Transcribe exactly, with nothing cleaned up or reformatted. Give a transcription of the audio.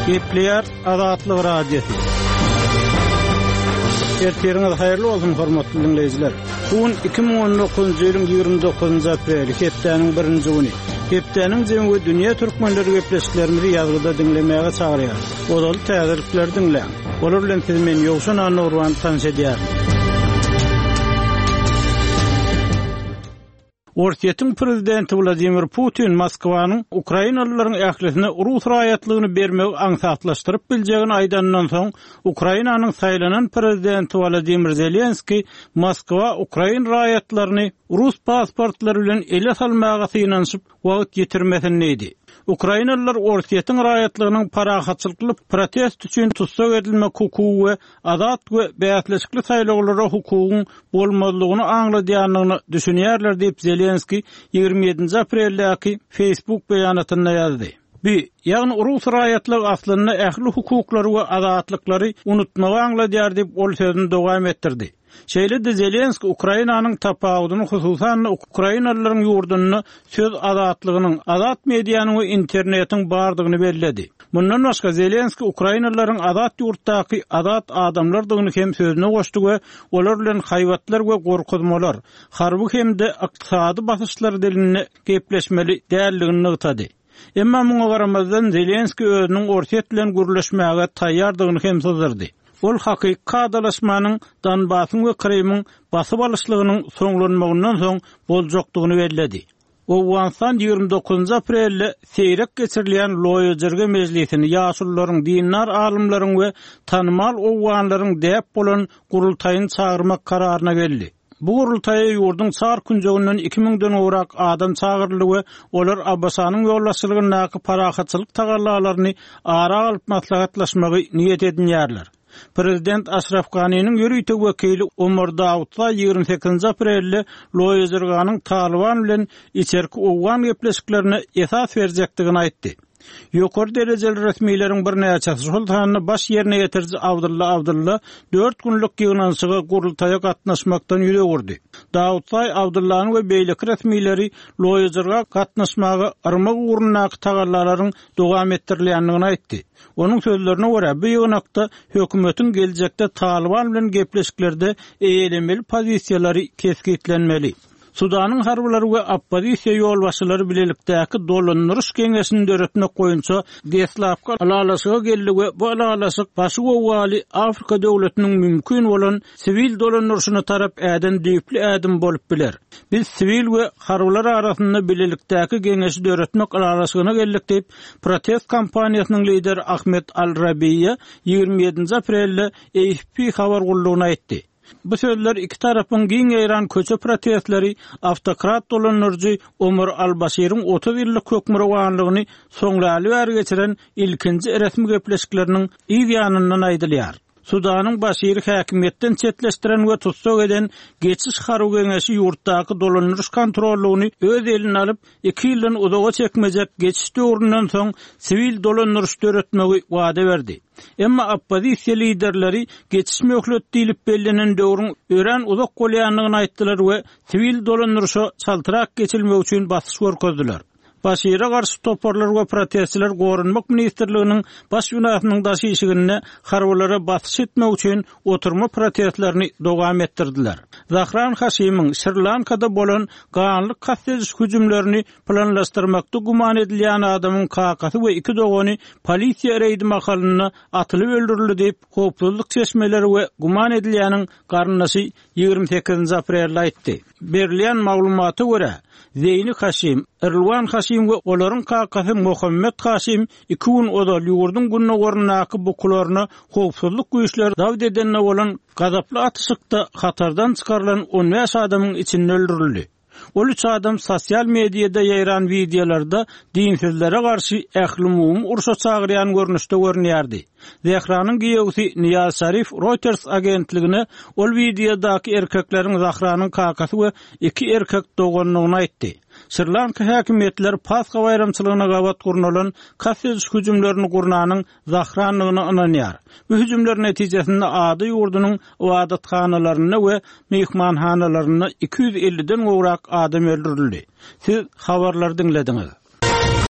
Gepleýär Azatlyk radiosu. Erteriňiz haýyrly bolsun hormatly dinleýijiler. Bugün iki bin on dokuzunçy ýylyň ýigirme dokuzunçy aprel, hepdeniň birinji güni. Hepdeniň jemgy dünýä türkmenleri gepleşiklerini ýazgyda dinlemäge çagyrýar. Odaly täzirlikler dinleýän. Olar bilen siz men ýokşan anurwan tanşadýar. Ortiýetiň prezidenti Vladimir Putin Moskwanyň Ukrainalylaryň ählisine Rus raýatlygyny bermegi aňsatlaşdyryp biljegini aýdandan soň Ukrainanyň saýlanan prezidenti Volodymyr Zelenski Moskwa Ukrain raýatlaryny Rus pasportlary bilen ele salmaga synanyşyp wagt ýetirmesini diýdi. Ukrainalılar ortiýetiň raýatlygynyň parahatçylyklary protest üçin tutsak edilmek hukugy we azat we beýatleşikli saýlawlara hukugyň bolmazlygyny aňladýanlygyny düşünýärler diýip Zelenski ýigirme ýedinji apreldäki Facebook beýanatynda ýazdy. Bir, ýagny Rus raýatlygy aslynda ähli hukuklary we azatlykları unutmagy aňladýar diýip ol sözüni dowam etdirdi. Şeýle de Zelenski Ukrainanyň tapawyny hususan Ukrainalylaryň ýurduny söz azatlygynyň, azat mediýanyň we internetiň bardygyny bellädi. Mundan başga Zelenski Ukrainalylaryň azat ýurtdaky azat adamlardygyny hem sözüne goşdy we olar bilen haýwatlar we gorkuzmalar, harby hemde ykdysady basyşlar dilini gepleşmeli däldigini ýytady. Emma muňa garamazdan Zelenski özüniň ortiýet bilen gürleşmäge taýýardygyny hem sözlerdi. Ol hakyky kadalaşmanyň Donbasyň we Krymyň basyp alışlygynyň soňlanmagyndan soň boljokdygyny bellädi. O Wansan ýigirme dokuzunçy aprelde seýrek geçirilýän Loýajerge mejlisini ýaşullaryň, dinler alymlaryň we tanymal owanlaryň däp bolan gurultaýyny çagyrmak kararyna geldi. Bu gurultaýa ýurdun çar künjeginden iki miňden owrak adam çagyrly we olar Abbasanyň ýollaşçylygyna parahatçylyk tagallalaryny ara alyp maslahatlaşmagy niýet edinýärler. Prezident Ashraf Ghani'nin ýürüýtek wekili Omar Davudla ýigirme sekizinçi aprelde Loýajerganyň Taliban bilen içerki owan gepleşiklerine esas berjekdigini aýtdy. Ýokary derejeli resmiýleriň bir näçesi sultanyny baş ýerine ýetirji Abdulla Abdulla dört günlük ýygnanşyga gurultaýa gatnaşmakdan ýüregurdy. Dawutlay Abdullanyň we beýleki resmiýleri Loýajerga gatnaşmagy armak uğrunaky tagallalaryň dowam etdirilýändigini aýtdy. Onun sözlerine göre bu ýygnakda hökümetiň geljekde Taliban bilen gepleşiklerde eýelemeli pozisiýalary keskitlenmeli. Sudanyň harblary we oppozisiýa ýolbaşçylary bilelikdäki dolandyryş geňeşini döretmek goýunça deslapka alalaşyga geldi we bu alalaşyk başy gowgaly Afrika döwletiniň mümkin bolan sivil dolandyryşyna tarap äden diýipli ädim bolup biler. Biz sivil we harblar arasynda bilelikdäki geňeşi döretmek alalaşygyna geldik diýip protest kampaniýasynyň lideri Ahmet Al-Rabiýa ýigirme ýedinçi aprelde A F P habar gullugyna aýtdy. Bu sözler iki tarapyň giň ýaran köçe protestleri автократ dolanyrjy Omar Al-Bashiryň otuz ýyllyk hökmüre wanlygyny soňlaly ber geçiren ilkinji resmi gepleşikleriniň ýanyndan aýdylýar. Sudanyň Bashir häkimetden çetleşdiren we tutsak eden geçiş haru geňeşi ýurtdaky dolanryş kontrollugyny öz eline alyp iki ýyldan uzaga çekmejek geçiş döwründen soň sivil dolanryş döretmegi wada berdi. Emma oppozisiýa liderleri geçiş möhlet diýilip bellenen döwrüň ören uzak bolýanlygyny aýtdylar we sivil dolanrysy çaltyrak geçilmek üçin basyş görkezdiler. Başyra garşy toparlar we protestçiler Gorunmak ministrliginiň baş binasynyň daşyşygyny harwalara basyş etmek üçin oturma protestlerini dowam etdirdiler. Zahran Haşimyň Sri Lankada bolan ganlyk kastetjis hüjümlerini planlaşdyrmakda guman edilýän adamyň kakasy we iki dogany polisiýa reýdi mahalyna atylyp öldürildi diýip howpsuzlyk çeşmeleri we guman edilýäniň garnasy ýigirme sekizinçi aprelde aýtdy. Berilýän maglumata görä Zeyni Haşim, Erlwan Haşim we olaryň kakasy Mohammed Haşim iki gün odal ýurdun günne gorunaky bukularyny howpsuzlyk güýçleri dawd edenne bolan gazaply atyşykda hatardan çykarylan on beş adamyň içinde öldürildi. Ol üç adam sosial mediýada ýaýran videolarda dinsizlere garşy ähli-mum urşa çagyrýan görnüşde görnýärdi. Zehranyň giýegisi Niyaz Şarif Reuters agentligine ol videodaky erkekleriň Zahranyň kakasy we iki erkek doganlygyny aýtdy. Sri Lanka häkimetleri Paska bayramçylygyna gabat gurnalan kastetjis hüjümlerini gurnanyň Zahranyny ananýar. Bu hüjümler netijesinde ady ýurdunyň ibadathanalaryna we mehmanhanalaryna iki yüz elliden gowrak adam öldürildi. Siz habarlar dinlediňiz.